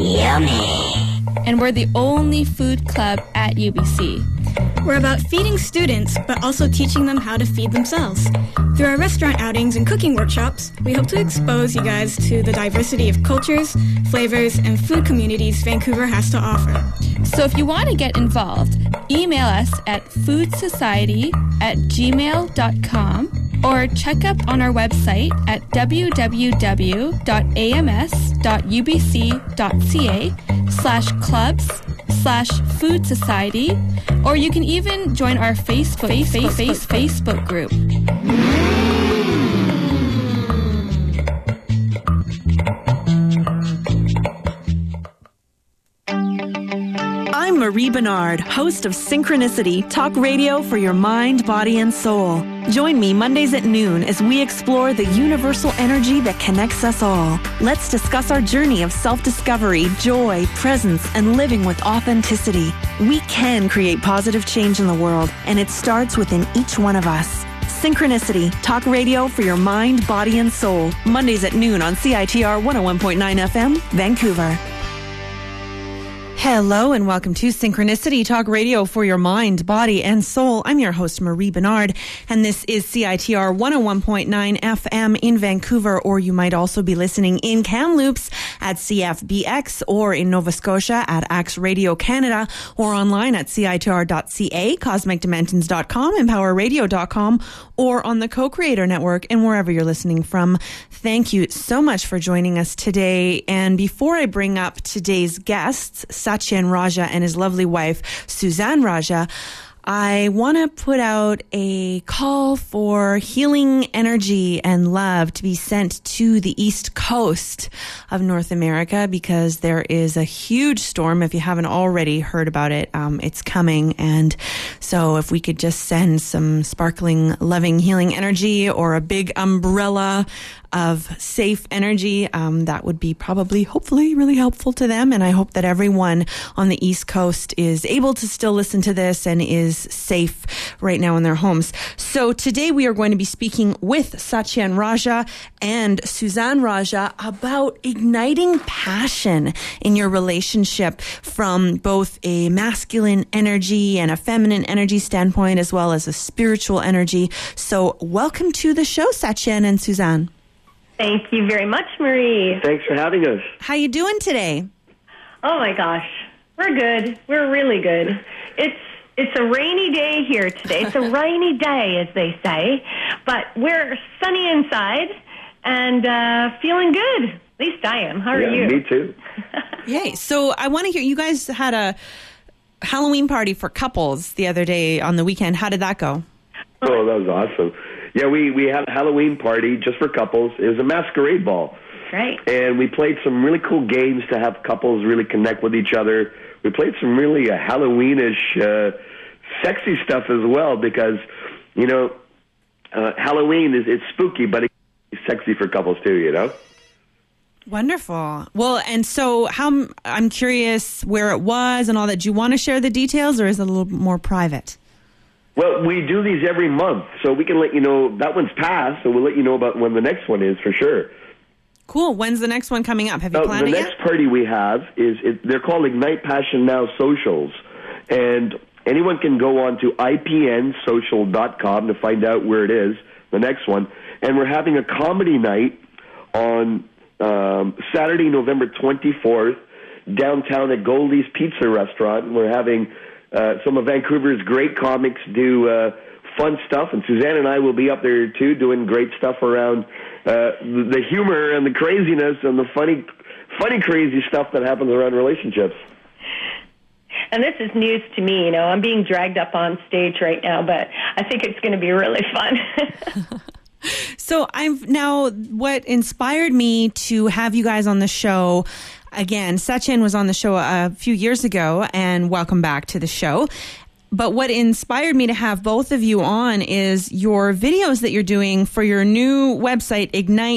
Yummy. And we're the only food club at UBC. We're about feeding students, but also teaching them how to feed themselves. Through our restaurant outings and cooking workshops, we hope to expose you guys to the diversity of cultures, flavors, and food communities Vancouver has to offer. So if you want to get involved, email us at foodsociety@gmail.com or check up on our website at www.ams.ubc.ca/clubs/food society, or you can even join our Facebook group. I'm Marie Bernard, host of Synchronicity, talk radio for your mind, body, and soul. Join me Mondays at noon as we explore the universal energy that connects us all. Let's discuss our journey of self-discovery, joy, presence, and living with authenticity. We can create positive change in the world, and it starts within each one of us. Synchronicity, talk radio for your mind, body, and soul. Mondays at noon on CITR 101.9 FM, Vancouver. Hello and welcome to Synchronicity, talk radio for your mind, body, and soul. I'm your host, Marie Bernard, and this is CITR 101.9 FM in Vancouver, or you might also be listening in Kamloops at CFBX, or in Nova Scotia at Axe Radio Canada, or online at CITR.ca, CosmicDimensions.com, EmpowerRadio.com, or on the Co-Creator Network, and wherever you're listening from. Thank you so much for joining us today. And before I bring up today's guests, Satyen Raja and his lovely wife, Suzanne Raja, I want to put out a call for healing energy and love to be sent to the East Coast of North America, because there is a huge storm. If you haven't already heard about it, it's coming. And so if we could just send some sparkling, loving, healing energy, or a big umbrella of safe energy, that would be probably, hopefully, really helpful to them. And I hope that everyone on the East Coast is able to still listen to this and is safe right now in their homes. So today we are going to be speaking with Satyen Raja and Suzanne Raja about igniting passion in your relationship from both a masculine energy and a feminine energy standpoint, as well as a spiritual energy. So welcome to the show, Satyen and Suzanne. Thank you very much, Marie. Thanks for having us. How you doing today? Oh my gosh, we're good. We're really good. It's a rainy day here today. It's a rainy day, as they say, but we're sunny inside and feeling good. At least I am. How are you? Me too. Yay. So I want to hear, you guys had a Halloween party for couples the other day on the weekend. How did that go? Oh, that was awesome. Yeah, we had a Halloween party just for couples. It was a masquerade ball. Right. And we played some really cool games to have couples really connect with each other. We played some really Halloweenish, sexy stuff as well, because, you know, Halloween it's spooky, but it's sexy for couples too, you know? Wonderful. Well, and so I'm curious where it was and all that. Do you want to share the details, or is it a little more private? Well, we do these every month, so we can let you know. That one's passed, so we'll let you know about when the next one is for sure. Cool. When's the next one coming up? Have you planned it yet? The next party we have they're called Ignite Passion Now Socials, and anyone can go on to ipnsocial.com to find out where it is, the next one. And we're having a comedy night on Saturday, November 24th, downtown at Goldie's Pizza Restaurant. We're having some of Vancouver's great comics do fun stuff, and Suzanne and I will be up there too, doing great stuff around the humor and the craziness and the funny, crazy stuff that happens around relationships. And this is news to me. You know, I'm being dragged up on stage right now, but I think it's going to be really fun. So what inspired me to have you guys on the show. Again, Satyen was on the show a few years ago, and welcome back to the show. But what inspired me to have both of you on is your videos that you're doing for your new website,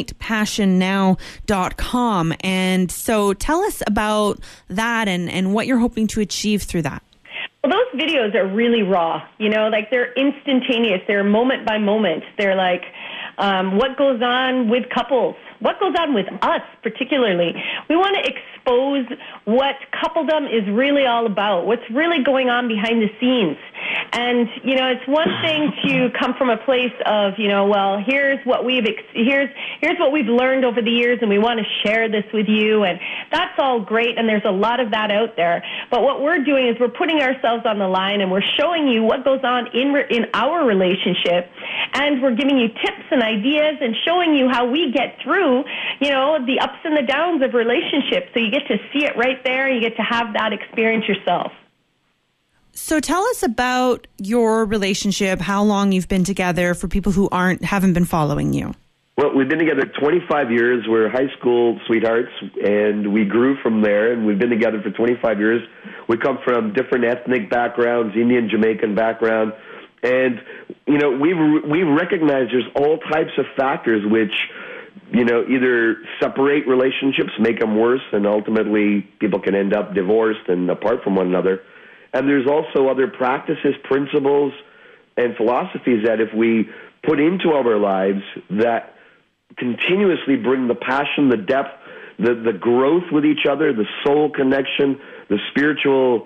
ignitepassionnow.com. And so tell us about that and what you're hoping to achieve through that. Well, those videos are really raw, you know, like they're instantaneous. They're moment by moment. They're like, what goes on with couples, what goes on with us particularly. We want to expose what coupledom is really all about, what's really going on behind the scenes. And, you know, it's one thing to come from a place of, you know, well, here's what we've learned over the years, and we want to share this with you, and that's all great, and there's a lot of that out there. But what we're doing is we're putting ourselves on the line, and we're showing you what goes on in our relationship, and we're giving you tips and ideas and showing you how we get through, you know, the ups and the downs of relationships. So you get to see it right there, and you get to have that experience yourself. So tell us about your relationship, how long you've been together for people who haven't been following you. Well, we've been together 25 years. We're high school sweethearts, and we grew from there, and we've been together for 25 years. We come from different ethnic backgrounds, Indian, Jamaican background, and, you know, we've recognized there's all types of factors which, you know, either separate relationships, make them worse, and ultimately people can end up divorced and apart from one another. And there's also other practices, principles, and philosophies that if we put into our lives that continuously bring the passion, the depth, the growth with each other, the soul connection, the spiritual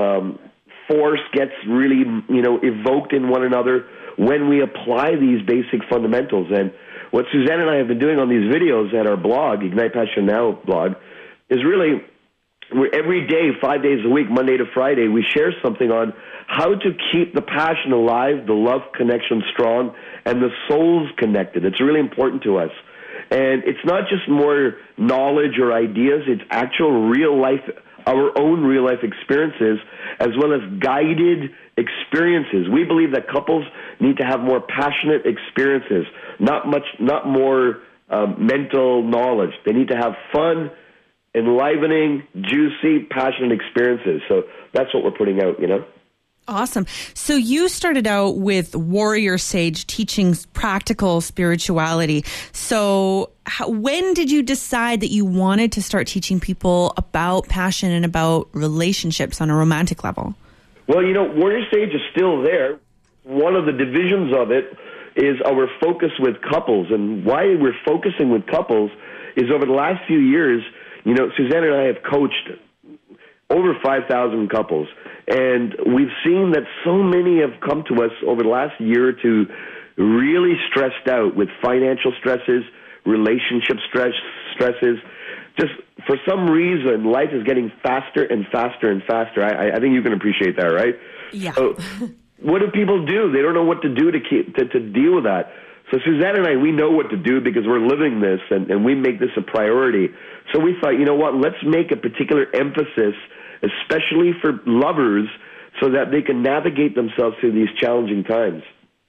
force gets really, you know, evoked in one another when we apply these basic fundamentals. And what Suzanne and I have been doing on these videos at our blog, Ignite Passion Now blog, is really every day, 5 days a week, Monday to Friday, we share something on how to keep the passion alive, the love connection strong, and the souls connected. It's really important to us. And it's not just more knowledge or ideas, it's actual real life, our own real life experiences, as well as guided experiences. We believe that couples need to have more passionate experiences, not more mental knowledge. They need to have fun, enlivening, juicy, passionate experiences. So that's what we're putting out, you know? Awesome. So you started out with Warrior Sage teaching practical spirituality. So when did you decide that you wanted to start teaching people about passion and about relationships on a romantic level? Well, you know, Warrior Sage is still there. One of the divisions of it is our focus with couples. And why we're focusing with couples is over the last few years, you know, Suzanne and I have coached over 5,000 couples, and we've seen that so many have come to us over the last year or two really stressed out with financial stresses, relationship stresses. Just for some reason, life is getting faster and faster and faster. I think you can appreciate that, right? Yeah. So what do people do? They don't know what to do to deal with that. So Suzanne and I, we know what to do because we're living this, and we make this a priority. So we thought, you know what, let's make a particular emphasis, especially for lovers, so that they can navigate themselves through these challenging times.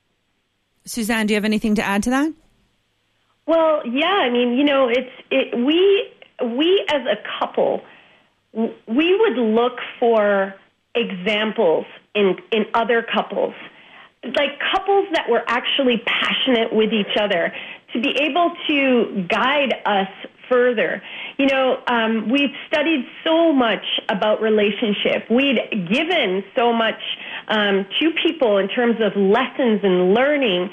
Suzanne, do you have anything to add to that? Well, yeah, I mean, you know, we as a couple, we would look for examples in other couples, like couples that were actually passionate with each other, to be able to guide us further. You know, we've studied so much about relationship. We'd given so much to people in terms of lessons and learning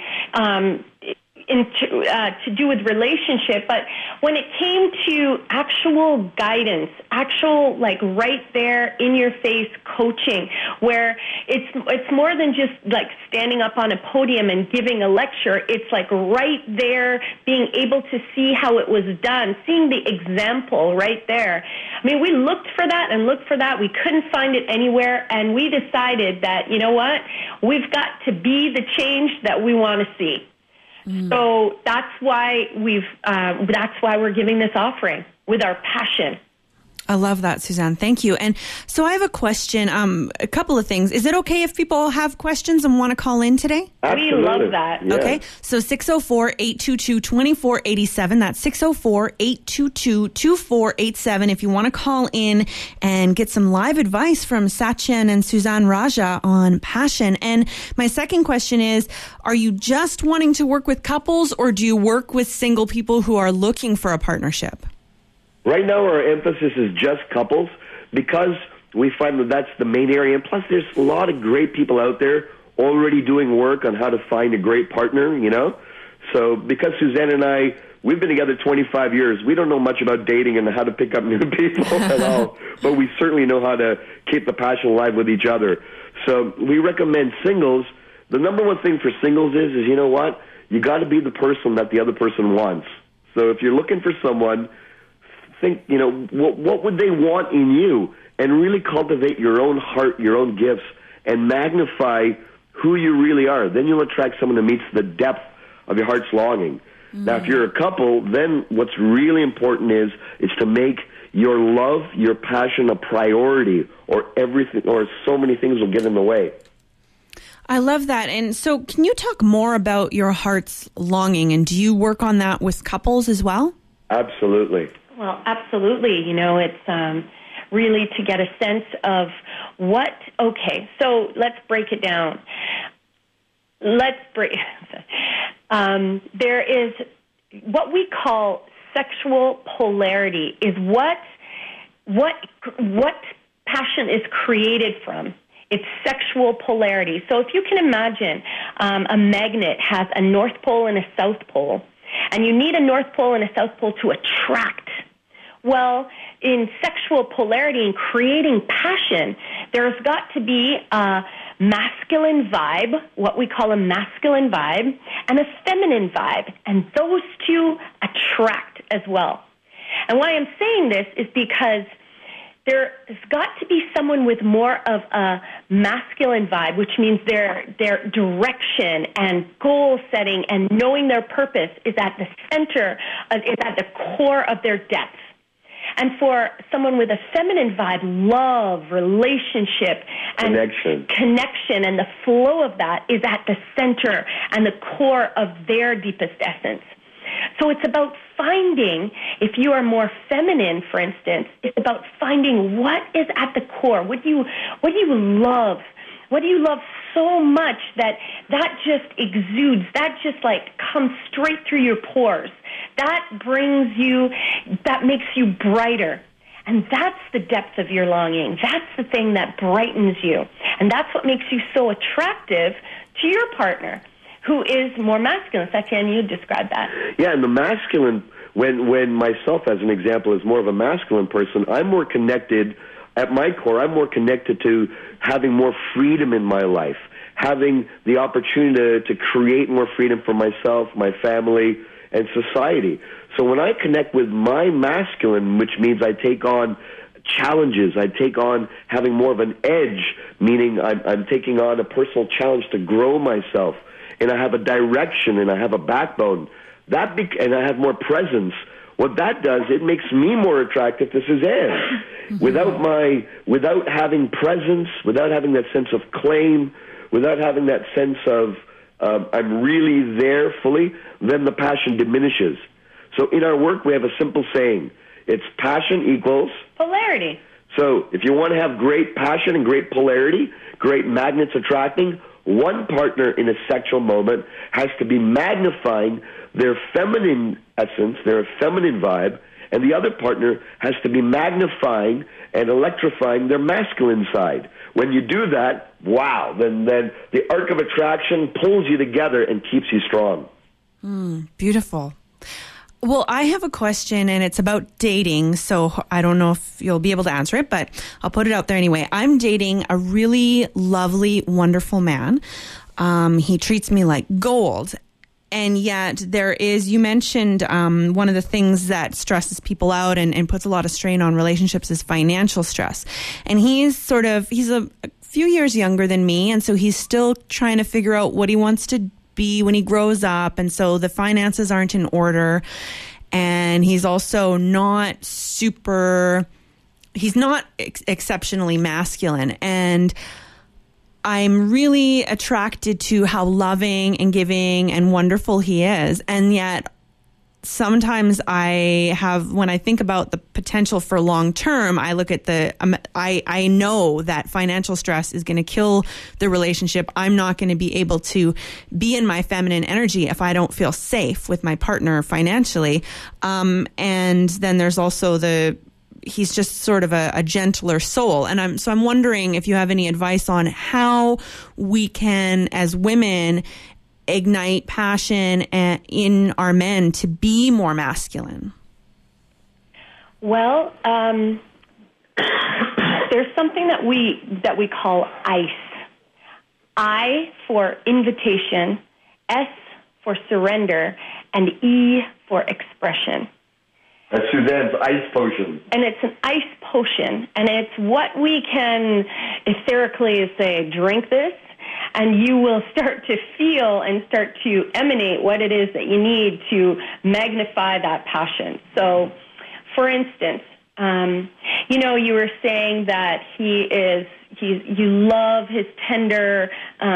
to do with relationship, but when it came to actual guidance, actual, like, right there in your face coaching, where it's more than just like standing up on a podium and giving a lecture. It's like right there, being able to see how it was done, seeing the example right there. I mean, we looked for that and looked for that. We couldn't find it anywhere, and we decided that, you know what, we've got to be the change that we want to see. So that's why we're giving this offering with our passion. I love that, Suzanne. Thank you. And so I have a question, a couple of things. Is it okay if people have questions and want to call in today? Absolutely. We love that. Yeah. Okay. So 604-822-2487. That's 604-822-2487. If you want to call in and get some live advice from Sachin and Suzanne Raja on passion. And my second question is, are you just wanting to work with couples, or do you work with single people who are looking for a partnership? Right now, our emphasis is just couples because we find that that's the main area. And plus, there's a lot of great people out there already doing work on how to find a great partner, you know. So because Suzanne and I, we've been together 25 years, we don't know much about dating and how to pick up new people at all, but we certainly know how to keep the passion alive with each other. So we recommend singles. The number one thing for singles is you know what? You got to be the person that the other person wants. So if you're looking for someone, think, you know, what would they want in you? And really cultivate your own heart, your own gifts, and magnify who you really are. Then you'll attract someone that meets the depth of your heart's longing. Now, if you're a couple, then what's really important is to make your love, your passion a priority, or everything, or so many things will get in the way. I love that. And so can you talk more about your heart's longing, and do you work on that with couples as well? Absolutely. Well, absolutely. You know, it's really to get a sense of okay, so let's break it down. There is what we call sexual polarity, is what passion is created from. It's sexual polarity. So if you can imagine a magnet has a North Pole and a South Pole, and you need a North Pole and a South Pole to attract. Well, in sexual polarity and creating passion, there's got to be a masculine vibe, what we call a masculine vibe, and a feminine vibe, and those two attract as well. And why I'm saying this is because there's got to be someone with more of a masculine vibe, which means their direction and goal setting and knowing their purpose is at the center, is at the core of their depth. And for someone with a feminine vibe, love, relationship, and connection, and the flow of that is at the center and the core of their deepest essence. So it's about finding, if you are more feminine, for instance, it's about finding what is at the core. What do you love? What do you love so much that just exudes, that just like comes straight through your pores? That makes you brighter. And that's the depth of your longing. That's the thing that brightens you. And that's what makes you so attractive to your partner, who is more masculine. Satyan, you described that. Yeah, and the masculine, when myself, as an example, is more of a masculine person, I'm more connected, at my core, I'm more connected to having more freedom in my life, having the opportunity to create more freedom for myself, my family, and society. So when I connect with my masculine, which means I take on challenges, I take on having more of an edge, meaning I'm taking on a personal challenge to grow myself, and I have a direction, and I have a backbone, and I have more presence. What that does, it makes me more attractive to Suzanne. Mm-hmm. Without having presence, without having that sense of claim, without having that sense of I'm really there fully, then the passion diminishes. So in our work, we have a simple saying. It's passion equals polarity. So if you want to have great passion and great polarity, great magnets attracting, one partner in a sexual moment has to be magnifying their feminine essence, their feminine vibe, and the other partner has to be magnifying and electrifying their masculine side. When you do that, wow, then the arc of attraction pulls you together and keeps you strong. Beautiful. Well, I have a question, and it's about dating, so I don't know if you'll be able to answer it, but I'll put it out there anyway. I'm dating a really lovely, wonderful man. He treats me like gold. And yet there is, you mentioned one of the things that stresses people out and puts a lot of strain on relationships is financial stress. And he's a few years younger than me, and so he's still trying to figure out what he wants to be when he grows up, and so the finances aren't in order. And he's also not exceptionally masculine, and I'm really attracted to how loving and giving and wonderful he is. And yet sometimes when I think about the potential for long term, I look at I know that financial stress is going to kill the relationship. I'm not going to be able to be in my feminine energy if I don't feel safe with my partner financially. And then there's also he's just sort of a gentler soul. And I'm wondering if you have any advice on how we can, as women, ignite passion in our men to be more masculine? Well, there's something that we call ICE. I for invitation, S for surrender, and E for expression. That's Suzanne's ice potion. And it's an ice potion, and it's what we can etherically say, drink this, and you will start to feel and start to emanate what it is that you need to magnify that passion. So, for instance, you were saying that you love his tender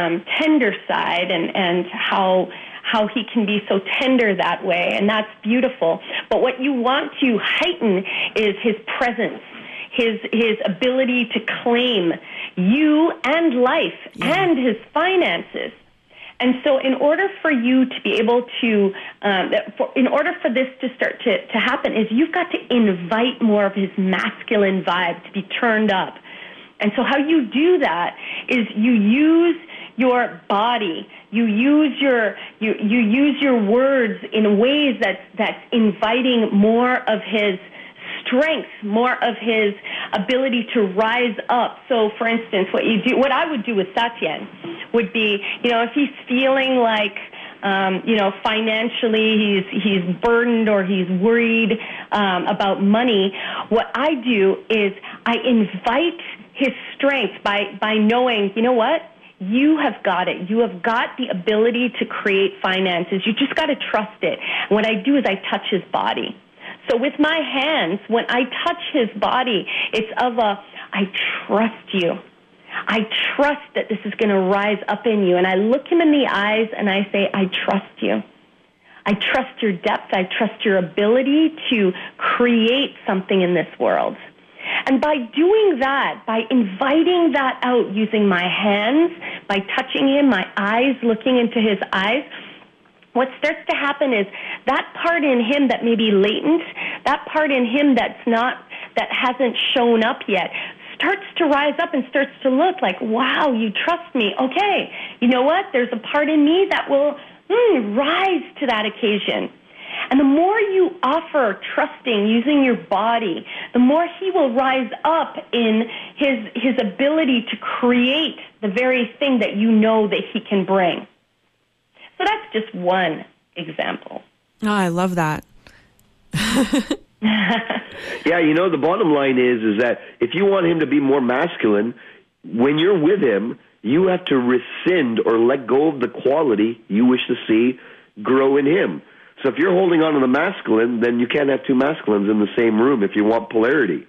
side and how he can be so tender that way, and that's beautiful. But what you want to heighten is his presence, his ability to claim you and life and his finances. And so in order for you to be able to, in order for this to start to happen, is you've got to invite more of his masculine vibe to be turned up. And so how you do that is you use your body, you use your words in ways that's inviting more of his strength, more of his ability to rise up. So, for instance, what I would do with Satyen would be, if he's feeling like, financially he's burdened or he's worried about money, what I do is I invite his strength by knowing, you know what? You have got it. You have got the ability to create finances. You just got to trust it. And what I do is I touch his body. So with my hands, when I touch his body, it's I trust you. I trust that this is going to rise up in you. And I look him in the eyes and I say, I trust you. I trust your depth. I trust your ability to create something in this world. And by doing that, by inviting that out using my hands, by touching him, my eyes, looking into his eyes, what starts to happen is that part in him that may be latent, that part in him that hasn't shown up yet, starts to rise up and starts to look like, wow, you trust me. Okay, you know what? There's a part in me that will rise to that occasion. And the more you offer trusting, using your body, the more he will rise up in his ability to create the very thing that you know that he can bring. So that's just one example. Oh, I love that. Yeah, the bottom line is that if you want him to be more masculine, when you're with him, you have to rescind or let go of the quality you wish to see grow in him. So if you're holding on to the masculine, then you can't have two masculines in the same room if you want polarity.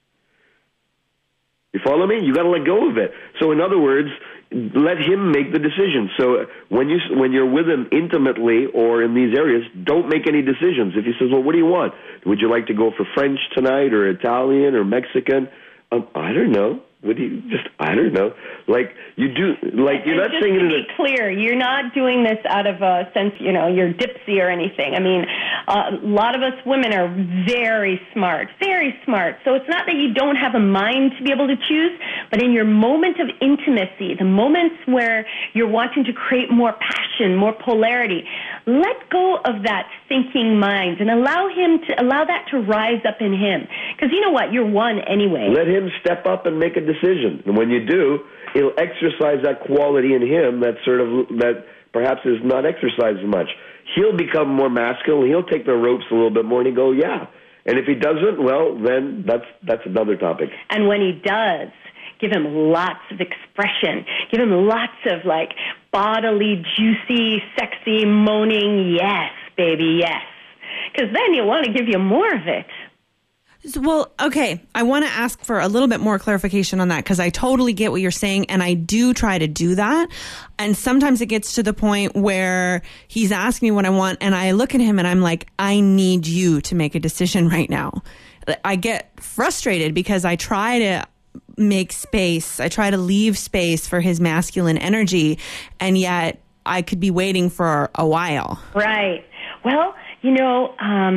You follow me? You got to let go of it. So in other words, let him make the decision. So when you're with him intimately or in these areas, don't make any decisions. If he says, well, what do you want? Would you like to go for French tonight or Italian or Mexican? I don't know. I don't know. Like, you do, like, you're not saying it in a... Just to be clear, you're not doing this out of a sense, you're dipsy or anything. I mean, a lot of us women are very smart. So it's not that you don't have a mind to be able to choose, but in your moment of intimacy, the moments where you're wanting to create more passion, more polarity, let go of that thinking mind and allow that to rise up in him. Because you know what? You're one anyway. Let him step up and make a decision. And when you do, it'll exercise that quality in him that perhaps is not exercised much. He'll become more masculine. He'll take the ropes a little bit more and he'll go, yeah. And if he doesn't, well, then that's another topic. And when he does, give him lots of expression. Give him lots of, bodily, juicy, sexy, moaning, yes, baby, yes. Because then he'll want to give you more of it. Well, okay, I want to ask for a little bit more clarification on that because I totally get what you're saying and I do try to do that. And sometimes it gets to the point where he's asking me what I want and I look at him and I'm like, I need you to make a decision right now. I get frustrated because I try to make space. I try to leave space for his masculine energy and yet I could be waiting for a while. Right. Well,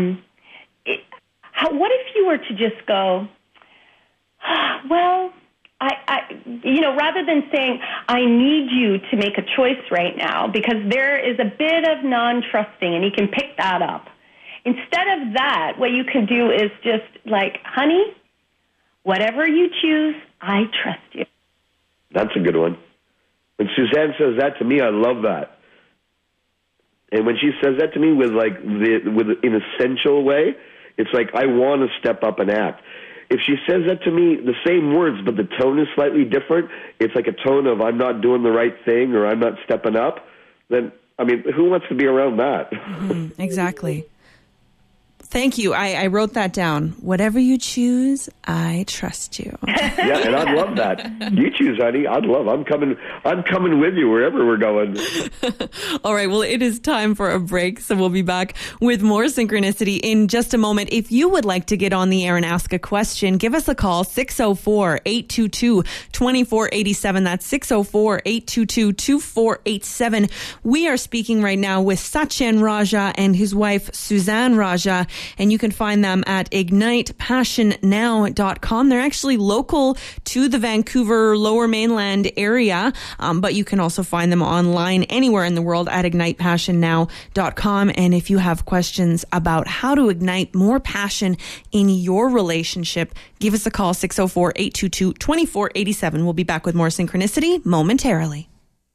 what if you were to just go, well, rather than saying, I need you to make a choice right now, because there is a bit of non-trusting, and you can pick that up. Instead of that, what you can do is just like, honey, whatever you choose, I trust you. That's a good one. When Suzanne says that to me, I love that. And when she says that to me with an essential way, it's like I want to step up and act. If she says that to me, the same words, but the tone is slightly different, it's like a tone of I'm not doing the right thing or I'm not stepping up, then, who wants to be around that? Mm-hmm, exactly. Thank you. I wrote that down. Whatever you choose, I trust you. Yeah, and I'd love that. You choose, honey. I'm coming with you wherever we're going. All right. Well, it is time for a break, so we'll be back with more Synchronicity in just a moment. If you would like to get on the air and ask a question, give us a call, 604-822-2487. That's 604-822-2487. We are speaking right now with Satyen Raja and his wife, Suzanne Raja. And you can find them at ignitepassionnow.com. They're actually local to the Vancouver Lower Mainland area, but you can also find them online anywhere in the world at ignitepassionnow.com. And if you have questions about how to ignite more passion in your relationship, give us a call, 604-822-2487. We'll be back with more Synchronicity momentarily.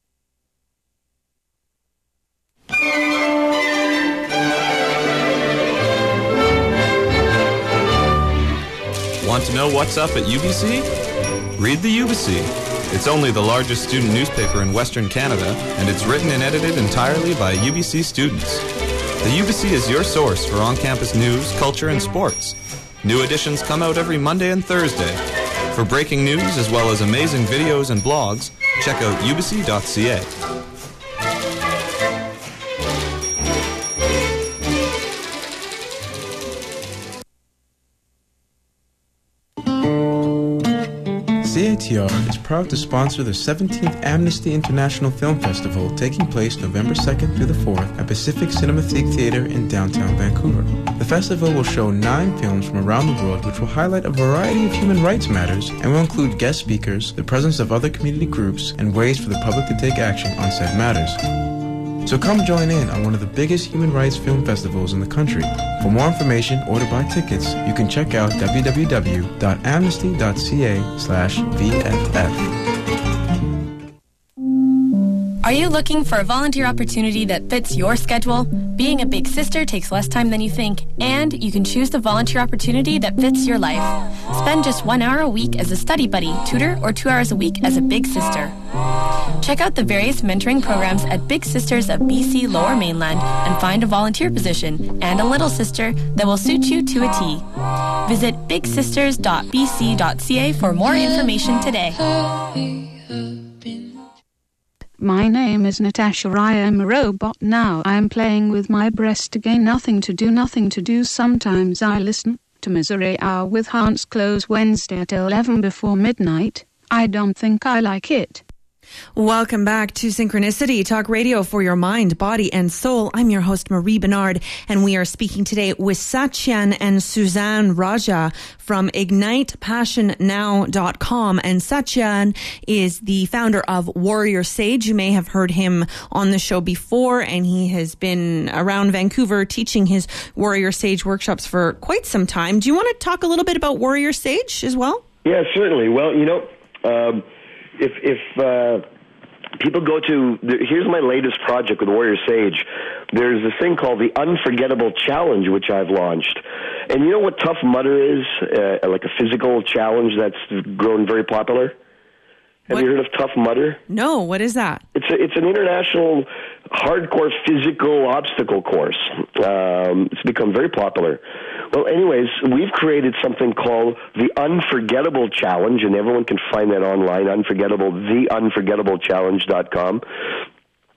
Want to know what's up at UBC? Read the UBC. It's only the largest student newspaper in Western Canada, and it's written and edited entirely by UBC students. The UBC is your source for on-campus news, culture, and sports. New editions come out every Monday and Thursday. For breaking news as well as amazing videos and blogs, check out ubc.ca. CITR is proud to sponsor the 17th Amnesty International Film Festival taking place November 2nd through the 4th at Pacific Cinematheque Theatre in downtown Vancouver. The festival will show 9 films from around the world which will highlight a variety of human rights matters and will include guest speakers, the presence of other community groups, and ways for the public to take action on said matters. So come join in on one of the biggest human rights film festivals in the country. For more information or to buy tickets, you can check out www.amnesty.ca/VFF. Are you looking for a volunteer opportunity that fits your schedule? Being a big sister takes less time than you think, and you can choose the volunteer opportunity that fits your life. Spend just 1 hour a week as a study buddy, tutor, or 2 hours a week as a big sister. Check out the various mentoring programs at Big Sisters of BC Lower Mainland and find a volunteer position and a little sister that will suit you to a T. Visit bigsisters.bc.ca for more information today. My name is Natasha. I am a robot now. I am playing with my breast again. Nothing to do. Sometimes I listen to Misery Hour with Hans Close Wednesday at 11 before midnight. I don't think I like it. Welcome back to Synchronicity, talk radio for your mind, body, and soul. I'm your host, Marie Bernard, and we are speaking today with Satyen and Suzanne Raja from IgnitePassionNow.com. And Satyen is the founder of Warrior Sage. You may have heard him on the show before, and he has been around Vancouver teaching his Warrior Sage workshops for quite some time. Do you want to talk a little bit about Warrior Sage as well? Yeah, certainly. Well, if people go to, here's my latest project with Warrior Sage. There's this thing called the Unforgettable Challenge, which I've launched. And you know what Tough Mudder is? Like a physical challenge that's grown very popular. Have you heard of Tough Mudder? No, what is that? It's an international hardcore physical obstacle course. It's become very popular. Well, anyways, we've created something called the Unforgettable Challenge, and everyone can find that online, theunforgettablechallenge.com.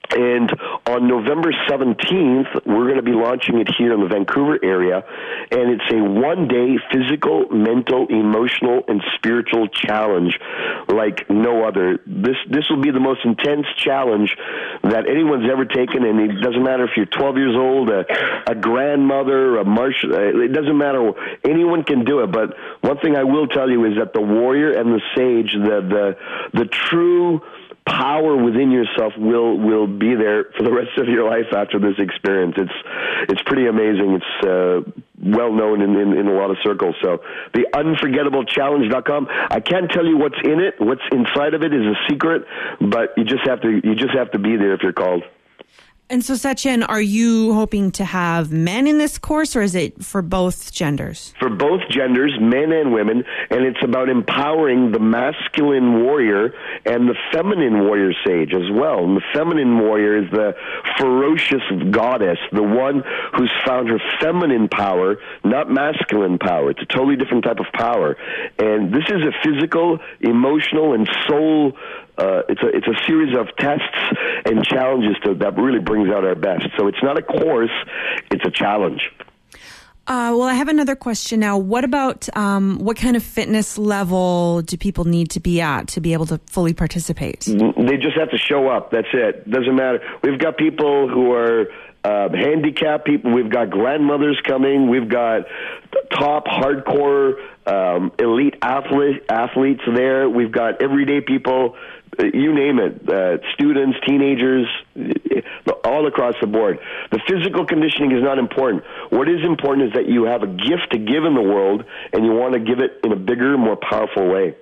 And on November 17th, we're going to be launching it here in the Vancouver area, and it's a one-day physical, mental, emotional, and spiritual challenge like no other. This will be the most intense challenge that anyone's ever taken, and it doesn't matter if you're 12 years old, a grandmother, a marshal, it doesn't matter. Anyone can do it, but one thing I will tell you is that the warrior and the sage, the true power within yourself will be there for the rest of your life after this experience. It's pretty amazing. It's well known in a lot of circles. So the unforgettablechallenge.com. I can't tell you what's in it. What's inside of it is a secret, but you just have to be there if you're called. And so, Sachin, are you hoping to have men in this course, or is it for both genders? For both genders, men and women, and it's about empowering the masculine warrior and the feminine warrior sage as well. And the feminine warrior is the ferocious goddess, the one who's found her feminine power, not masculine power. It's a totally different type of power. And this is a physical, emotional, and soul it's a series of tests and challenges that really brings out our best. So it's not a course, it's a challenge. Well, I have another question now. What about what kind of fitness level do people need to be at to be able to fully participate? They just have to show up. That's it. Doesn't matter. We've got people who are handicapped people. We've got grandmothers coming. We've got top hardcore elite athletes there. We've got everyday people. You name it, students, teenagers, all across the board. The physical conditioning is not important. What is important is that you have a gift to give in the world, and you want to give it in a bigger, more powerful way.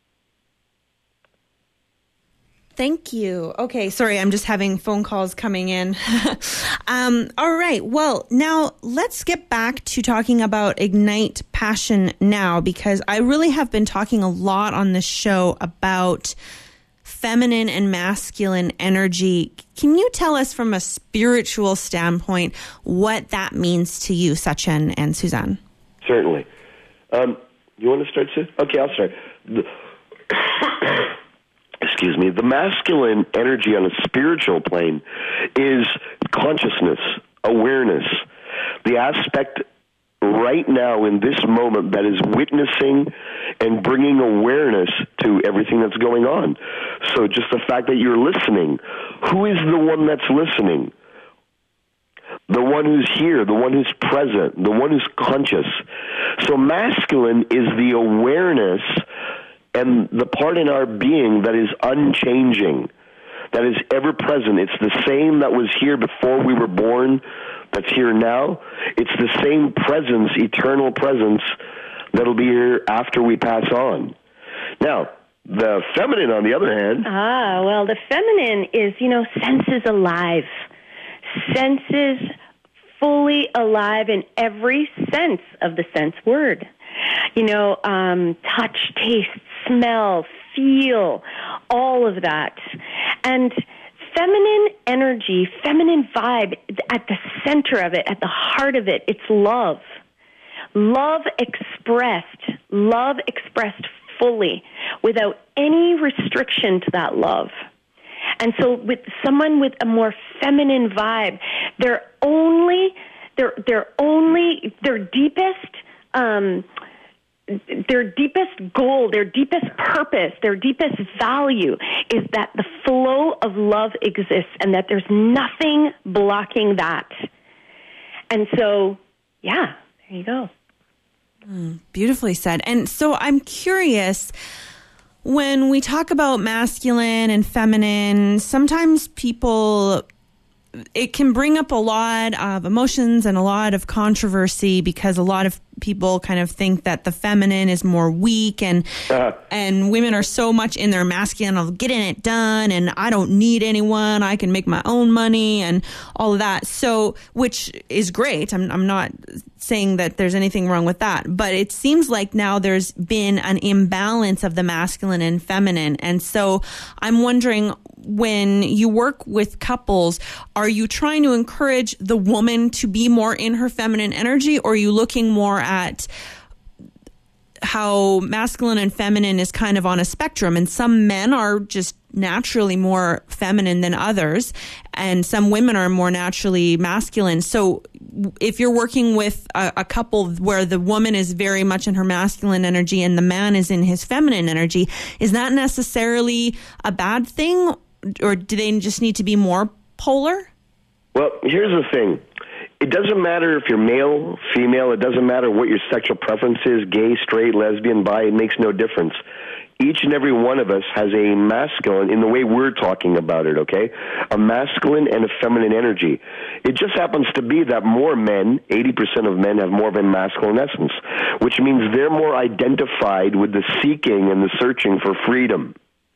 Thank you. Okay, sorry, I'm just having phone calls coming in. All right, well, now let's get back to talking about Ignite Passion Now, because I really have been talking a lot on this show about feminine and masculine energy. Can you tell us from a spiritual standpoint what that means to you, Sachin and Suzanne? Certainly. You want to start, Sue? Okay, I'll start. Excuse me. The masculine energy on a spiritual plane is consciousness, awareness, the aspect right now in this moment that is witnessing and bringing awareness to everything that's going on. So just the fact that you're listening, who is the one that's listening? The one who's here, the one who's present, the one who's conscious. So masculine is the awareness and the part in our being that is unchanging, that is ever present. It's the same that was here before we were born, that's here now. It's the same presence, eternal presence, that'll be here after we pass on. Now, the feminine, on the other hand... well, the feminine is, senses alive. Senses fully alive in every sense of the sense word. Touch, taste, smell, feel, all of that. And feminine energy, feminine vibe, at the center of it, at the heart of it, it's love. Love expressed fully, without any restriction to that love. And so with someone with a more feminine vibe, their deepest goal, their deepest purpose, their deepest value is that the flow of love exists and that there's nothing blocking that. And so, there you go. Beautifully said. And so I'm curious, when we talk about masculine and feminine, sometimes it can bring up a lot of emotions and a lot of controversy, because a lot of people kind of think that the feminine is more weak and women are so much in their masculine of getting it done and I don't need anyone, I can make my own money and all of that. So, which is great. I'm not saying that there's anything wrong with that, but it seems like now there's been an imbalance of the masculine and feminine. And so I'm wondering, when you work with couples, are you trying to encourage the woman to be more in her feminine energy, or are you looking more at how masculine and feminine is kind of on a spectrum, and some men are just naturally more feminine than others, and some women are more naturally masculine. So if you're working with a couple where the woman is very much in her masculine energy and the man is in his feminine energy, is that necessarily a bad thing, or do they just need to be more polar? Well, here's the thing. It doesn't matter if you're male, female. It doesn't matter what your sexual preference is, gay, straight, lesbian, bi. It makes no difference. Each and every one of us has a masculine, in the way we're talking about it, okay? A masculine and a feminine energy. It just happens to be that more men, 80% of men, have more of a masculine essence, which means they're more identified with the seeking and the searching for freedom.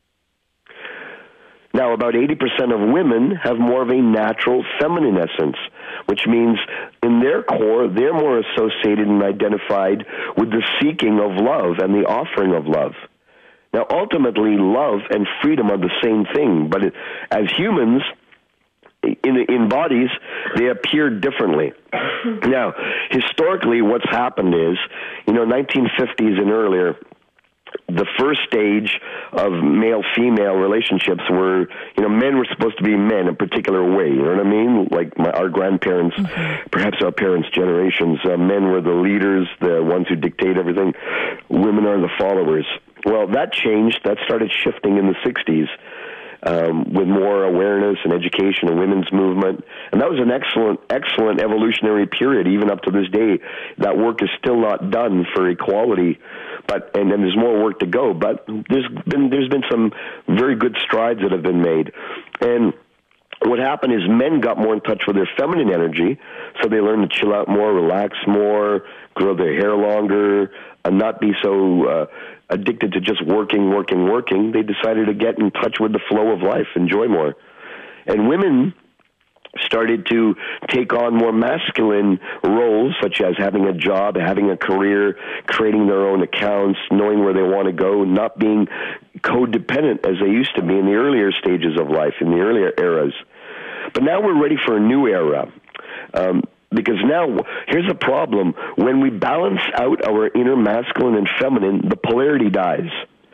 Now, about 80% of women have more of a natural feminine essence, which means in their core, they're more associated and identified with the seeking of love and the offering of love. Now, ultimately, love and freedom are the same thing, but as humans, in bodies, they appear differently. Now, historically, what's happened is, 1950s and earlier, the first stage of male-female relationships were, men were supposed to be men a particular way, you know what I mean? Like our grandparents, perhaps our parents' generations, men were the leaders, the ones who dictate everything. Women are the followers. Well, that changed. That started shifting in the 60s with more awareness and education and women's movement. And that was an excellent evolutionary period, even up to this day. That work is still not done for equality, and there's more work to go. But there's been some very good strides that have been made. And what happened is men got more in touch with their feminine energy, so they learned to chill out more, relax more, grow their hair longer, and not be so addicted to just working. They decided to get in touch with the flow of life, enjoy more. And women started to take on more masculine roles, such as having a job, having a career, creating their own accounts, knowing where they want to go, not being codependent as they used to be in the earlier stages of life, in the earlier eras. But now we're ready for a new era. Because now, here's the problem. When we balance out our inner masculine and feminine, the polarity dies.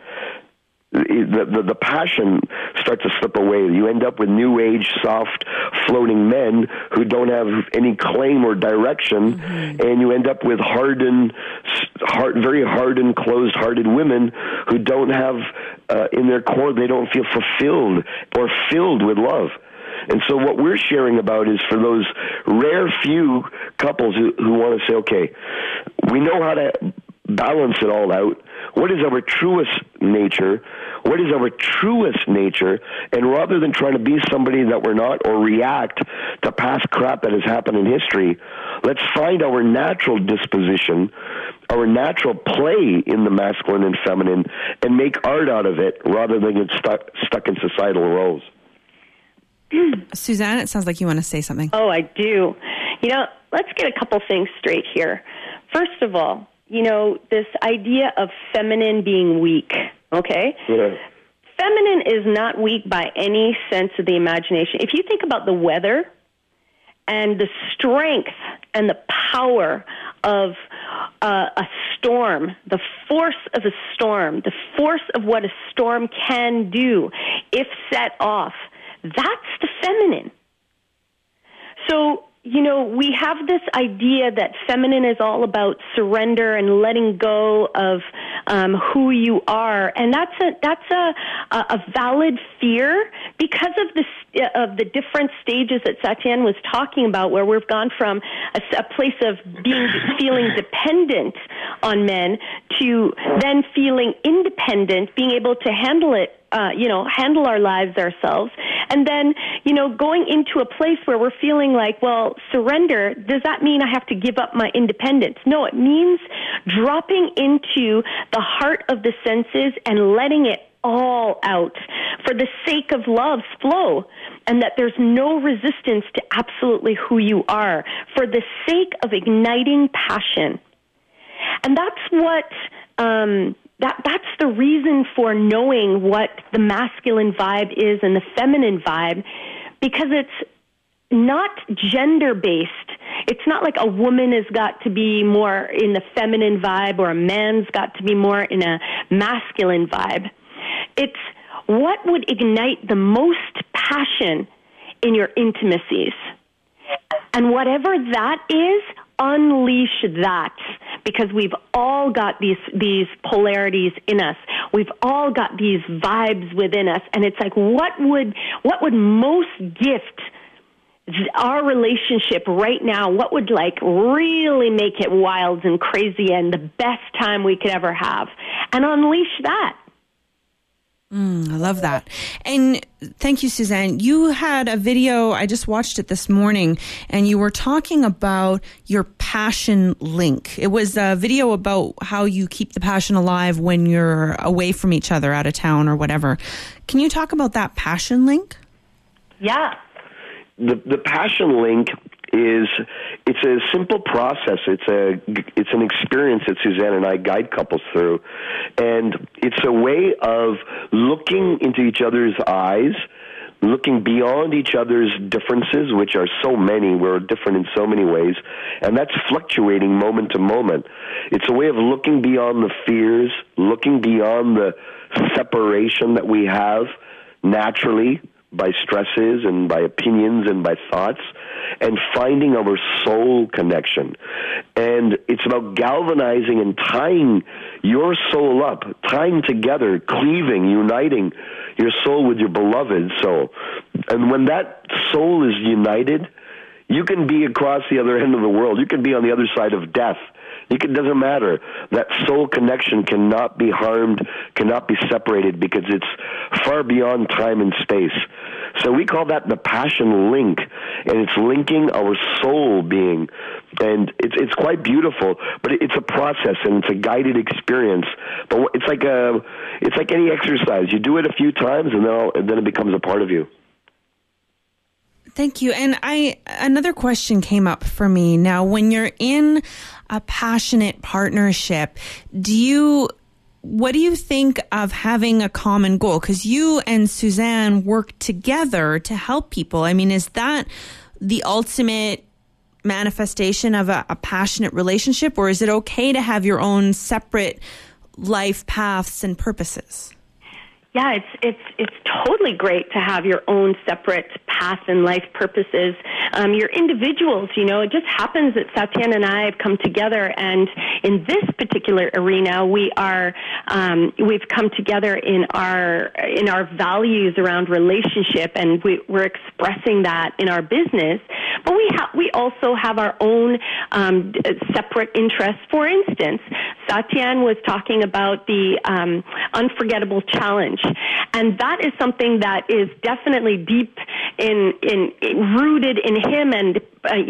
The passion starts to slip away. You end up with new age, soft, floating men who don't have any claim or direction, and you end up with very hardened, closed-hearted women who don't have, in their core, they don't feel fulfilled or filled with love. And so what we're sharing about is for those rare few couples who want to say, okay, we know how to balance it all out. What is our truest nature? What is our truest nature? And rather than trying to be somebody that we're not or react to past crap that has happened in history, let's find our natural disposition, our natural play in the masculine and feminine, and make art out of it rather than get stuck in societal roles. Suzanne, it sounds like you want to say something. Oh, I do. Let's get a couple things straight here. First of all, this idea of feminine being weak, okay? Yeah. Feminine is not weak by any sense of the imagination. If you think about the weather and the strength and the power of a storm, the force of a storm, the force of what a storm can do if set off, that's the feminine. So, we have this idea that feminine is all about surrender and letting go of who you are, and that's a valid fear because of the different stages that Satyen was talking about, where we've gone from a place of feeling dependent on men to then feeling independent, being able to handle it. Handle our lives ourselves. And then, going into a place where we're feeling like, well, surrender, does that mean I have to give up my independence? No, it means dropping into the heart of the senses and letting it all out for the sake of love's flow, and that there's no resistance to absolutely who you are, for the sake of igniting passion. And that's what... That's the reason for knowing what the masculine vibe is and the feminine vibe, because it's not gender-based. It's not like a woman has got to be more in the feminine vibe or a man's got to be more in a masculine vibe. It's what would ignite the most passion in your intimacies? And whatever that is, unleash that, because we've all got these polarities in us. We've all got these vibes within us, and it's like, what would most gift our relationship right now? What would really make it wild and crazy and the best time we could ever have? And unleash that. I love that. And thank you, Suzanne. You had a video, I just watched it this morning, and you were talking about your passion link. It was a video about how you keep the passion alive when you're away from each other, out of town or whatever. Can you talk about that passion link? Yeah. The passion link it's a simple process. It's an experience that Suzanne and I guide couples through, and it's a way of looking into each other's eyes, looking beyond each other's differences, which are so many. We're different in so many ways, and that's fluctuating moment to moment. It's a way of looking beyond the fears, looking beyond the separation that we have naturally by stresses and by opinions and by thoughts, and finding our soul connection. And it's about galvanizing and tying your soul up, tying together, cleaving, uniting your soul with your beloved soul. And when that soul is united, you can be across the other end of the world. You can be on the other side of death. It doesn't matter. That soul connection cannot be harmed, cannot be separated, because it's far beyond time and space. So we call that the passion link, and it's linking our soul being. And it's quite beautiful, but it's a process and it's a guided experience. But it's like any exercise. You do it a few times, and then it becomes a part of you. Thank you. And another question came up for me. Now, when you're in a passionate partnership, what do you think of having a common goal? Because you and Suzanne work together to help people. I mean, is that the ultimate manifestation of a passionate relationship, or is it okay to have your own separate life paths and purposes? Yeah, it's totally great to have your own separate path and life purposes. You're individuals, it just happens that Satyen and I have come together, and in this particular arena, we've come together in our values around relationship, and we're expressing that in our business. But we also have our own separate interests. For instance, Satyen was talking about the unforgettable challenge. And that is something that is definitely deep rooted in him, and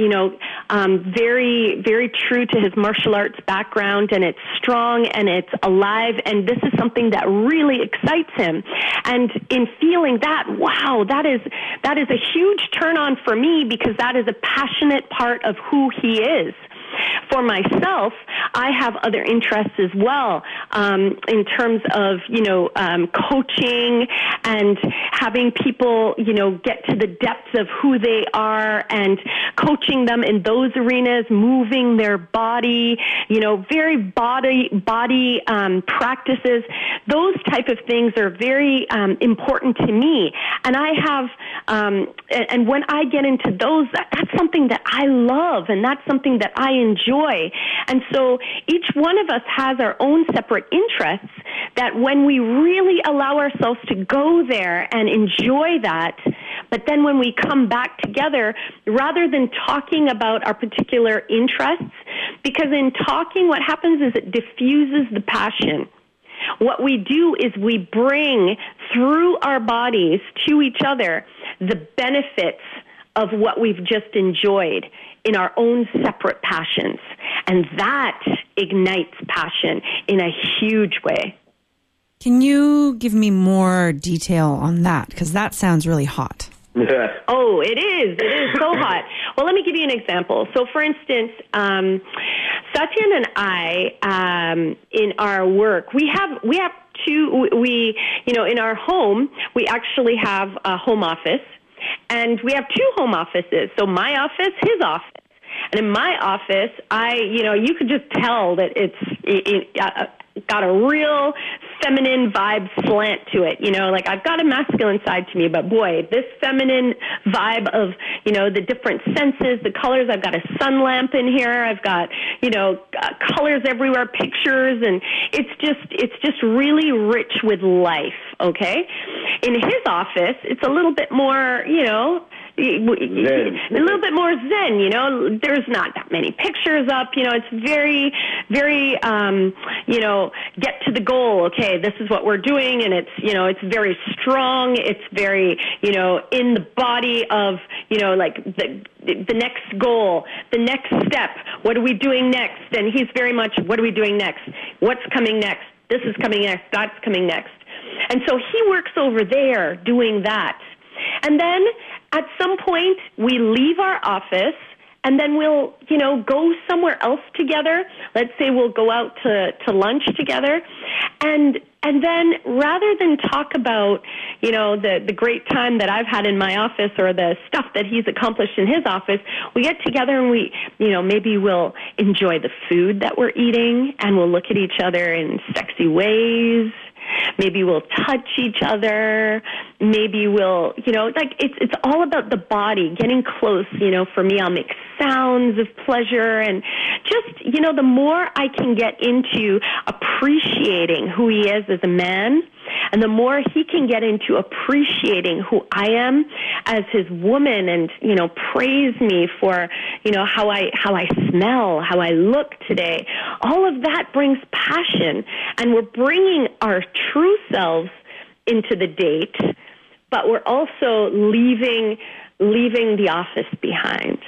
very, very true to his martial arts background, and it's strong and it's alive, and this is something that really excites him. And in feeling that, wow, that is a huge turn on for me, because that is a passionate part of who he is. For myself, I have other interests as well, in terms of, coaching and having people, get to the depths of who they are, and coaching them in those arenas, moving their body, very body practices. Those type of things are very important to me. And I have, and when I get into those, that's something that I love, and that's something that I enjoy. And so each one of us has our own separate interests that when we really allow ourselves to go there and enjoy that, but then when we come back together, rather than talking about our particular interests, because in talking, what happens is it diffuses the passion. What we do is we bring through our bodies to each other the benefits of what we've just enjoyed in our own separate passions. And that ignites passion in a huge way. Can you give me more detail on that? Because that sounds really hot. Oh, it is. It is so hot. Well, let me give you an example. So, for instance, Satyen and I, in our work, we have two. In our home, we actually have a home office, and we have two home offices. So, my office, his office. And in my office, you could just tell that it's got a real feminine vibe slant to it, you know, like I've got a masculine side to me, but boy, this feminine vibe of, you know, the different senses, the colors. I've got a sun lamp in here. I've got, you know, colors everywhere, pictures, and it's just really rich with life, okay? In his office, it's a little bit more, you know, Zen. A little bit more zen, you know. There's not that many pictures up, you know. It's very, very, you know, get to the goal. Okay, this is what we're doing, and it's, you know, it's very strong. It's very, you know, in the body of, you know, like the next goal, the next step. What are we doing next? And he's very much, what are we doing next? What's coming next? This is coming next. That's coming next. And so he works over there doing that. And then at some point we leave our office and then we'll, you know, go somewhere else together. Let's say we'll go out to lunch together. And then rather than talk about, you know, the great time that I've had in my office or the stuff that he's accomplished in his office, we get together and we, you know, maybe we'll enjoy the food that we're eating and we'll look at each other in sexy ways. Maybe we'll touch each other. Maybe we'll, you know, like it's all about the body, getting close. You know, for me, I'll make sounds of pleasure. And just, you know, the more I can get into appreciating who he is as a man, and the more he can get into appreciating who I am as his woman and, you know, praise me for, you know, how I smell, how I look today, all of that brings passion. And we're bringing our true selves into the date, but we're also leaving the office behind.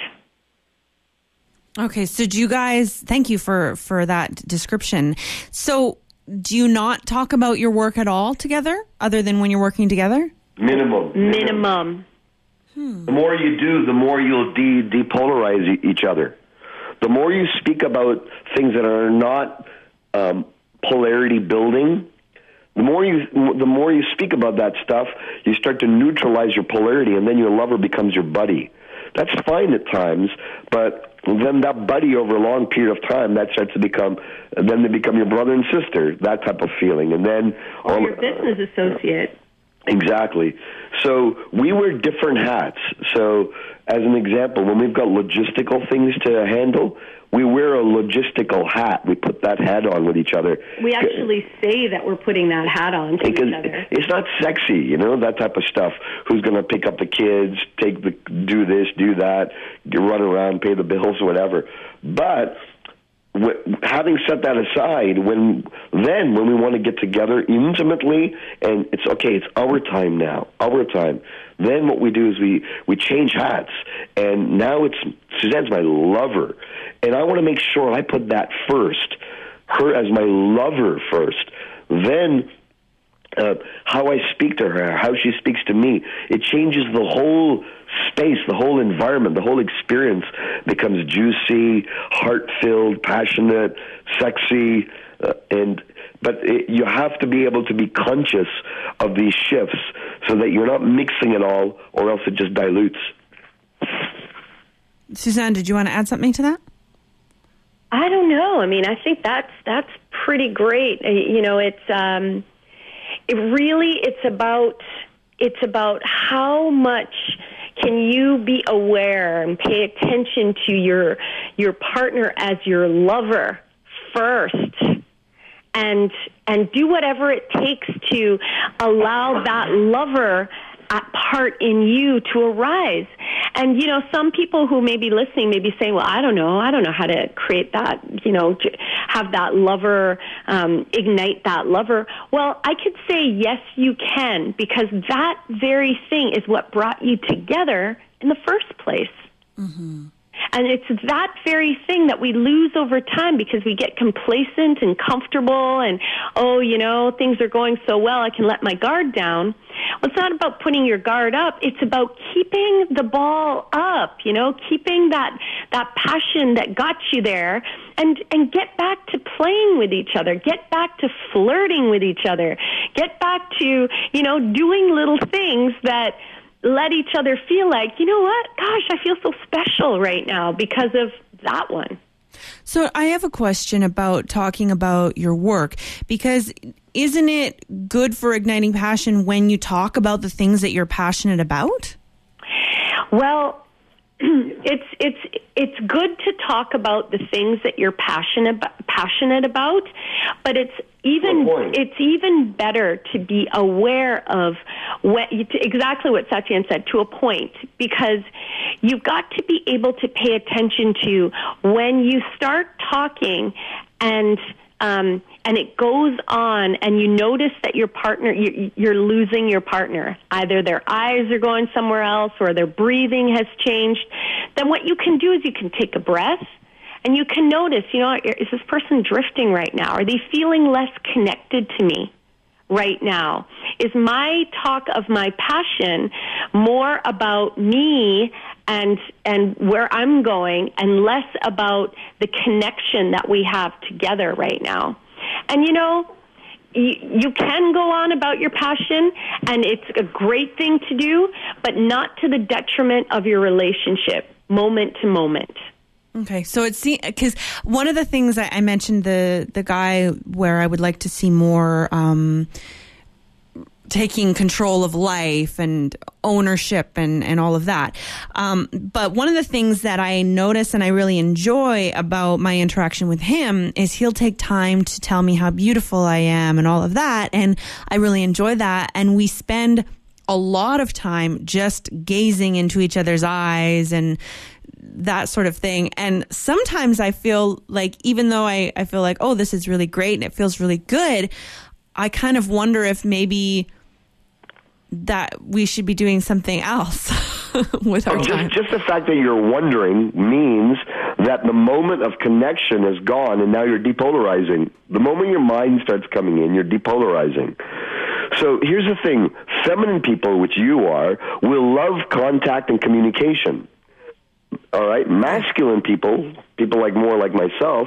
Okay, so do you guys, thank you for that description. So do you not talk about your work at all together, other than when you're working together? Minimum. The more you do, the more you'll depolarize each other. The more you speak about things that are not polarity building, the more you speak about that stuff, you start to neutralize your polarity, and then your lover becomes your buddy. That's fine at times, but then that buddy over a long period of time, that starts to become, then they become your brother and sister, that type of feeling. And then or your business associate. Exactly. So we wear different hats. So as an example, when we've got logistical things to handle, we wear a logistical hat. We put that hat on with each other. We actually say that we're putting that hat on to each other. It's not sexy, you know, that type of stuff. Who's going to pick up the kids, do this, do that, run around, pay the bills, whatever. But having set that aside, when we want to get together intimately, and it's okay, it's our time now, our time. Then what we do is we change hats, and now Suzanne's my lover, and I want to make sure I put that first, her as my lover first. Then how I speak to her, how she speaks to me, it changes the whole space, the whole environment, the whole experience becomes juicy, heart-filled, passionate, sexy, you have to be able to be conscious of these shifts so that you're not mixing it all, or else it just dilutes. Suzanne, did you want to add something to that? I don't know. I mean, I think that's pretty great. You know, it's about how much can you be aware and pay attention to your partner as your lover first, and do whatever it takes to allow that lover part in you to arise. And, you know, some people who may be listening may be saying, well, I don't know how to create that, you know, to have that lover, ignite that lover. Well, I could say, yes, you can, because that very thing is what brought you together in the first place. Mm-hmm. And it's that very thing that we lose over time because we get complacent and comfortable and, oh, you know, things are going so well, I can let my guard down. Well, it's not about putting your guard up. It's about keeping the ball up, you know, keeping that passion that got you there and get back to playing with each other, get back to flirting with each other, get back to, you know, doing little things that let each other feel like, you know what, gosh, I feel so special right now because of that one. So I have a question about talking about your work, because isn't it good for igniting passion when you talk about the things that you're passionate about? Well, it's good to talk about the things that you're passionate about, but it's even better to be aware of exactly what Satyen said, to a point, because you've got to be able to pay attention to when you start talking and it goes on, and you notice that your partner, you're losing your partner. Either their eyes are going somewhere else or their breathing has changed. Then what you can do is you can take a breath, and you can notice, is this person drifting right now? Are they feeling less connected to me right now? Is my talk of my passion more about me and where I'm going, and less about the connection that we have together right now? And you can go on about your passion, and it's a great thing to do, but not to the detriment of your relationship, moment to moment. Okay, so it's because one of the things I mentioned, the guy where I would like to see more taking control of life and ownership and all of that. But one of the things that I notice and I really enjoy about my interaction with him is he'll take time to tell me how beautiful I am and all of that. And I really enjoy that. And we spend a lot of time just gazing into each other's eyes and that sort of thing. And sometimes I feel like, even though I feel like, oh, this is really great and it feels really good, I kind of wonder if maybe that we should be doing something else with our time. Just the fact that you're wondering means that the moment of connection is gone, and now you're depolarizing. The moment your mind starts coming in, you're depolarizing. So here's the thing. Feminine people, which you are, will love contact and communication. All right? Masculine people like more like myself,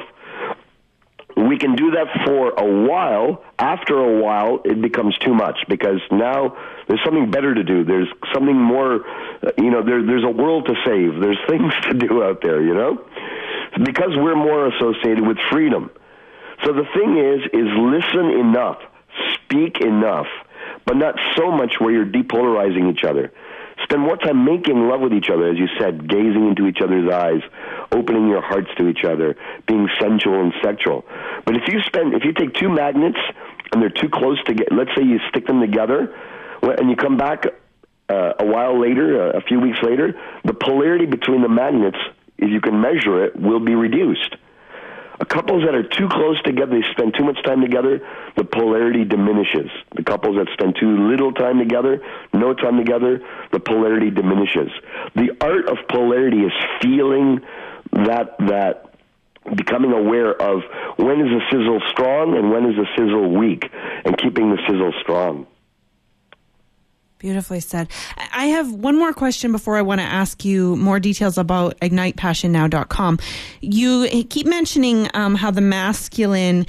we can do that for a while. After a while, it becomes too much, because now there's something better to do. There's something more, there's a world to save. There's things to do out there, because we're more associated with freedom. So the thing is listen enough, speak enough, but not so much where you're depolarizing each other. Spend more time making love with each other, as you said, gazing into each other's eyes, opening your hearts to each other, being sensual and sexual. But if you take two magnets and they're too close together, let's say you stick them together, and you come back a while later, a few weeks later, the polarity between the magnets, if you can measure it, will be reduced. Couples that are too close together, they spend too much time together, the polarity diminishes. The couples that spend too little time together, no time together, the polarity diminishes. The art of polarity is feeling that becoming aware of when is the sizzle strong and when is the sizzle weak, and keeping the sizzle strong. Beautifully said. I have one more question before I want to ask you more details about ignitepassionnow.com. You keep mentioning how the masculine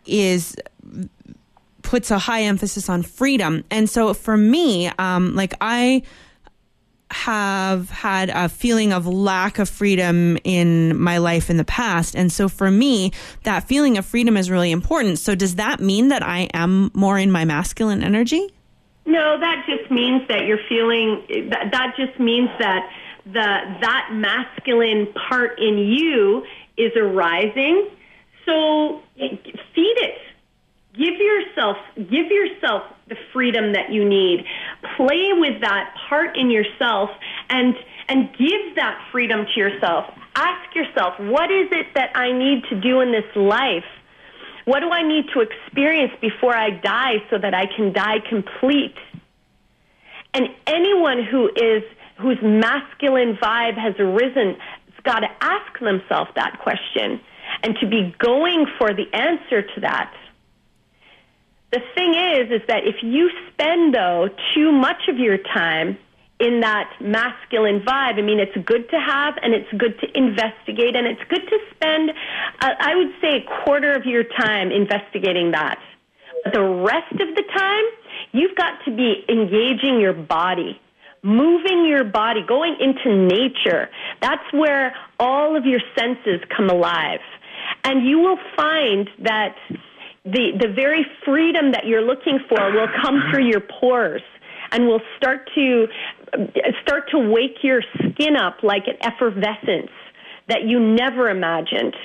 puts a high emphasis on freedom. And so for me, I have had a feeling of lack of freedom in my life in the past. And so for me, that feeling of freedom is really important. So does that mean that I am more in my masculine energy? No, that just means that you're feeling, that just means that that masculine part in you is arising. So feed it. Give yourself the freedom that you need. Play with that part in yourself and give that freedom to yourself. Ask yourself, what is it that I need to do in this life? What do I need to experience before I die so that I can die complete? And anyone whose masculine vibe has arisen has got to ask themselves that question and to be going for the answer to that. The thing is that if you spend, though, too much of your time in that masculine vibe, I mean, it's good to have, and it's good to investigate, and it's good to spend, I would say, a quarter of your time investigating that. But the rest of the time, you've got to be engaging your body, moving your body, going into nature, That's where all of your senses come alive. And you will find that the very freedom that you're looking for will come through your pores and will start to wake your skin up like an effervescence that you never imagined.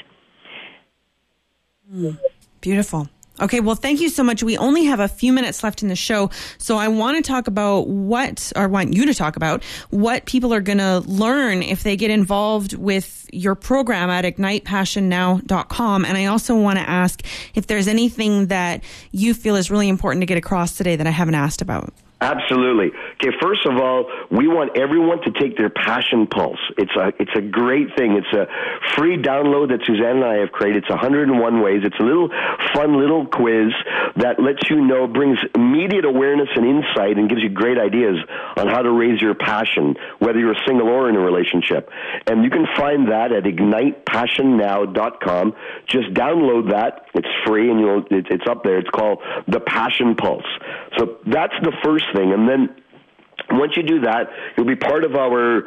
Beautiful. Okay, well, thank you so much. We only have a few minutes left in the show, so I want to talk about want you to talk about what people are going to learn if they get involved with your program at ignitepassionnow.com. And I also want to ask if there's anything that you feel is really important to get across today that I haven't asked about. Absolutely. Okay, first of all, we want everyone to take their Passion Pulse. It's a great thing. It's a free download that Suzanne and I have created. It's 101 ways. It's a little fun little quiz that lets you know, brings immediate awareness and insight and gives you great ideas on how to raise your passion, whether you're single or in a relationship. And you can find that at ignitepassionnow.com. Just download that. It's free and it's up there. It's called the Passion Pulse. So that's the first thing. And then once you do that, you'll be part of the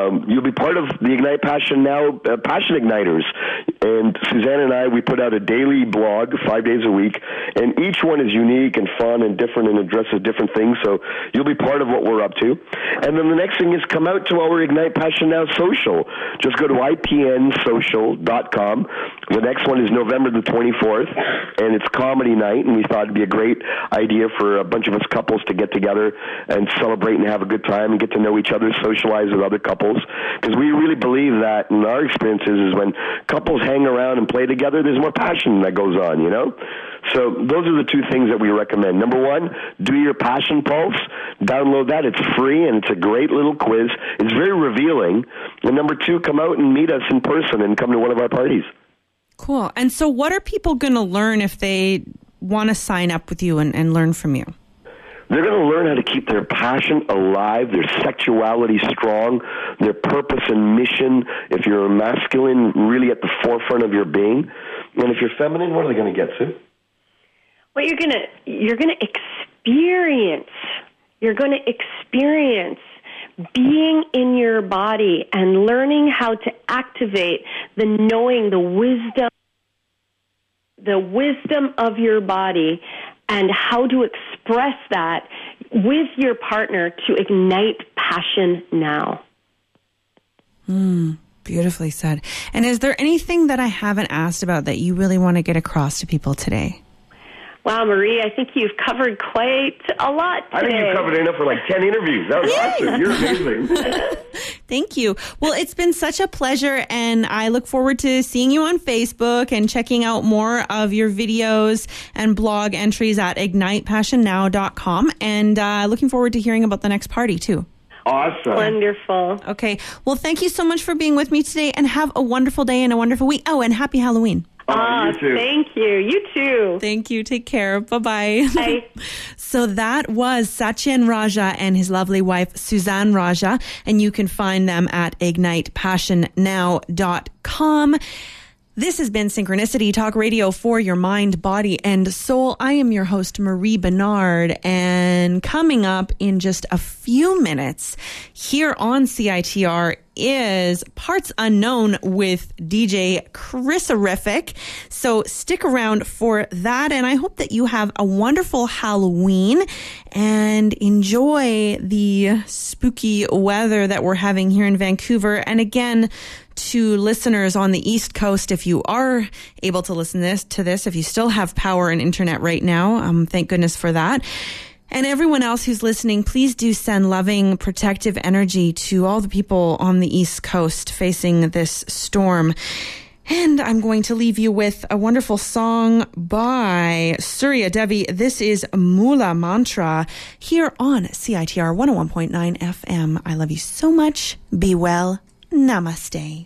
Ignite Passion Now Passion Igniters. And Suzanne and I, we put out a daily blog 5 days a week, and each one is unique and fun and different and addresses different things. So you'll be part of what we're up to. And then the next thing is come out to our Ignite Passion Now social. Just go to ipnsocial.com. The next one is November the 24th, and it's comedy night, and we thought it'd be a great idea for a bunch of us couples to get together and celebrate and have a good time and get to know each other, socialize with other couples, because we really believe that in our experiences is when couples hang around and play together, there's more passion that goes on, you know? So those are the two things that we recommend. Number one, do your Passion Pulse. Download that. It's free, and it's a great little quiz. It's very revealing. And number two, come out and meet us in person and come to one of our parties. Cool. And so what are people going to learn if they want to sign up with you and learn from you? They're going to learn how to keep their passion alive, their sexuality strong, their purpose and mission. If you're masculine, really at the forefront of your being. And if you're feminine, what are they going to get, Sue? Well, you're going to experience. You're going to experience being in your body and learning how to activate the knowing, the wisdom of your body, and how to express that with your partner to ignite passion now. Beautifully said. And is there anything that I haven't asked about that you really want to get across to people today? Wow, Marie, I think you've covered quite a lot today. I think you've covered enough for like 10 interviews. That was awesome. You're amazing. Thank you. Well, it's been such a pleasure, and I look forward to seeing you on Facebook and checking out more of your videos and blog entries at ignitepassionnow.com, and looking forward to hearing about the next party, too. Awesome. Wonderful. Okay. Well, thank you so much for being with me today, and have a wonderful day and a wonderful week. Oh, and happy Halloween. You too. Thank you. You too. Thank you. Take care. Bye-bye. Bye. So that was Sachin Raja and his lovely wife, Suzanne Raja, and you can find them at ignitepassionnow.com. This has been Synchronicity Talk Radio for your mind, body, and soul. I am your host, Marie Bernard, and coming up in just a few minutes here on CITR is Parts Unknown with DJ Chrisorific. So stick around for that, and I hope that you have a wonderful Halloween and enjoy the spooky weather that we're having here in Vancouver. And again, to listeners on the East Coast, if you are able to listen to this, if you still have power and internet right now, thank goodness for that. And everyone else who's listening, please do send loving, protective energy to all the people on the East Coast facing this storm. And I'm going to leave you with a wonderful song by Surya Devi. This is Mula Mantra here on CITR 101.9 FM. I love you so much. Be well. Namaste.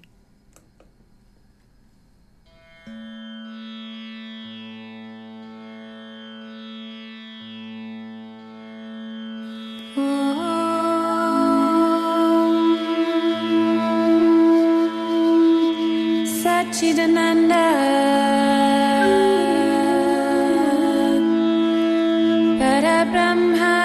Satchidananda Parabrahma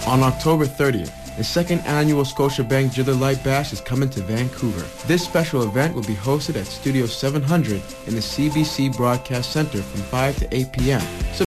On October 30th, the second annual Scotiabank Jither Light Bash is coming to Vancouver. This special event will be hosted at Studio 700 in the CBC Broadcast Center from 5 to 8 p.m. So